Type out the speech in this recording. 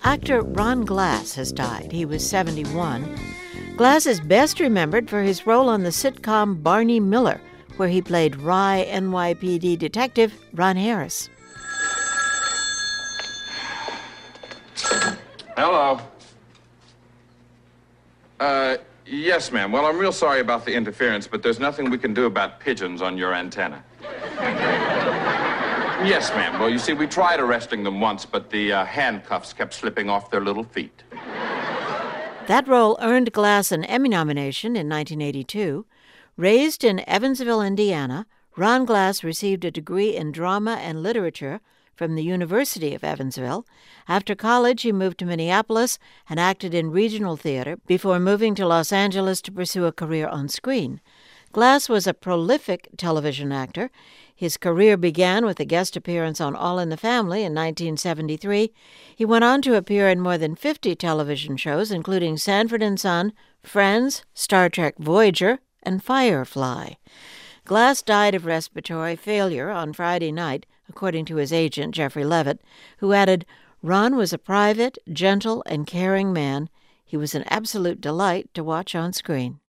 Actor Ron Glass has died. He was 71. Glass is best remembered for his role on the sitcom Barney Miller, where he played wry NYPD detective Ron Harris. Hello. Yes, ma'am. Well, I'm real sorry about the interference, but there's nothing we can do about pigeons on your antenna. Yes, ma'am. Well, you see, we tried arresting them once, but the handcuffs kept slipping off their little feet. That role earned Glass an Emmy nomination in 1982. Raised in Evansville, Indiana, Ron Glass received a degree in drama and literature from the University of Evansville. After college, he moved to Minneapolis and acted in regional theater before moving to Los Angeles to pursue a career on screen. Glass was a prolific television actor. His career began with a guest appearance on All in the Family in 1973. He went on to appear in more than 50 television shows, including Sanford and Son, Friends, Star Trek Voyager, and Firefly. Glass died of respiratory failure on Friday night, according to his agent, Jeffrey Levitt, who added, "Ron was a private, gentle, and caring man. He was an absolute delight to watch on screen."